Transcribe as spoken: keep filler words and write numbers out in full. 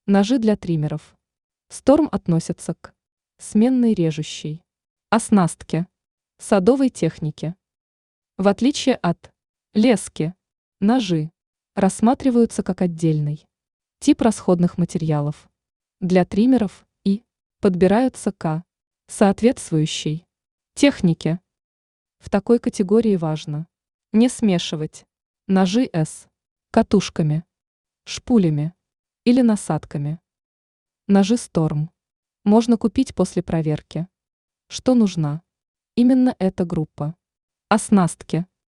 Ножи для триммеров. Storm относится к сменной режущей оснастке, садовой технике. В отличие от лески, ножи рассматриваются как отдельный тип расходных материалов для триммеров и подбираются к соответствующей технике. В такой категории важно не смешивать ножи с катушками, шпулями или насадками. Ножи Storm можно купить после проверки, что нужна именно эта группа оснастки.